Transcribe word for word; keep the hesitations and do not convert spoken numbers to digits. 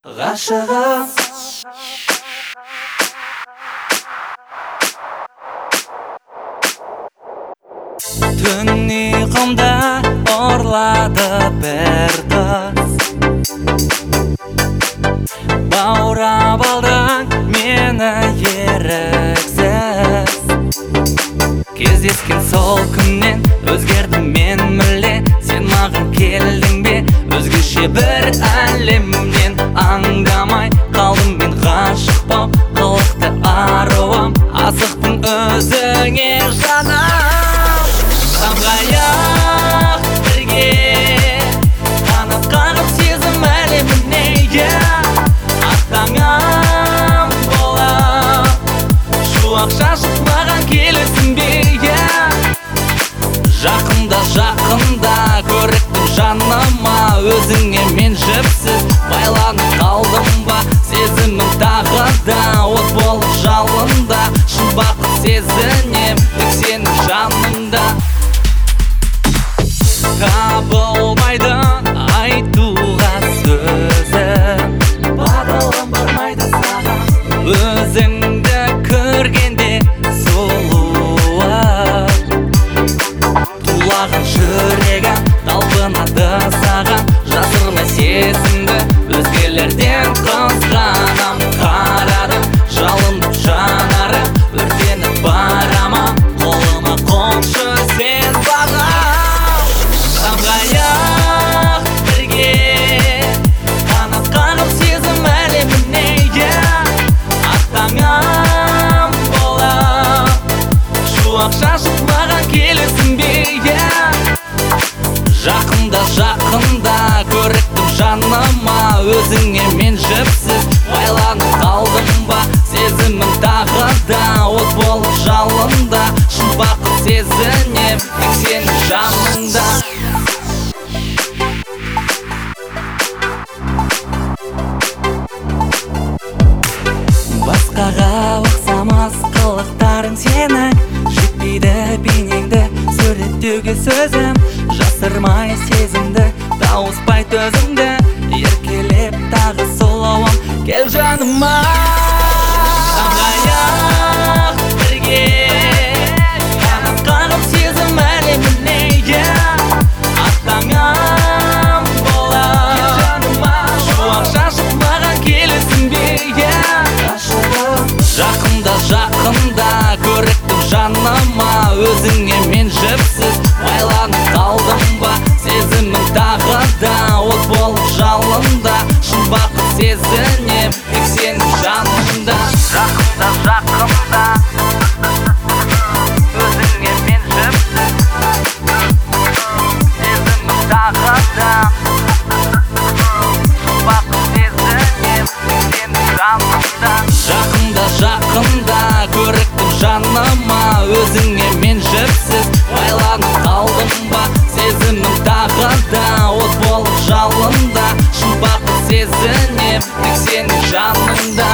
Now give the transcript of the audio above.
ғашығым. Түн ұйқымда ұрлады бір қыз, баурап алдың мені еріксіз. Кездескен сол күннен өзгердім мен мүлде, сен маған келдің бе өзгеше бір әлемнен. Аңдамай қалдым мен ғашық боп, қылықты аруым, асықтың өзіңе жаным. Самғайық бірге, қанат қағып сезім әлеміне, аттаңам болып, шуақ шашып маған келесің бе? Жақында жақында көріктім жаныма, өзіңе мен жіпсіз байланып қалдым ба? Сезімім тағы да от болып жалында, шын бақыт сезінем тек сенің жаныңда. Табылмайды айтуға сөзім, батылым бармайды саған, өзіңді көргенде сұлуым. Тулаған жүрегім талпынады саған, жасырмай сезімді өзгелерден қызғанам. Қарадым жалындып жанарым, өртеніп барамын, қолыма қоншы сен бағам. Самғайық бірге, қанат қағып сезім әлеміне, аттаңам болып, шуақ шашып маған келесің бе? Жақында жақында көріктім жаныма, өзіңе мен жіпсіз байланып қалдым ба? Сезімім тағы да от болып жалында, шын бақыт сезінем тек сенің жаныңда. Басқаға ұқсамас қылықтарың сенің, жетпейді бейнеңді суреттеуге сөзім. Жасырмай сезімді, тауыспай төзімді, еркелеп тағы сұлуым кел жаныма. Самғайық бірге, қанат қағып сезім әлеміне, аттаңам болып, шуақ шашып маған келесің бе? Жақында жақында көріктім жаныма, өзіңе мен жіпсіз байланып қалдым ба? Сезімім тағы да от болып жалында, шын бақыт сезінем тек сенің жаныңда. Жақында жақында өзіңе мен жіпсіз, сезімім тағы да шын бақыт сезінем тек сенің жаныңда. Жақында жақында көріктім жаныма, өзіңе мен жіпсіз байланып қалдым ба? Сезімім тағы да от болып жалында, шын бақыт сезінем тек сенің жаныңда.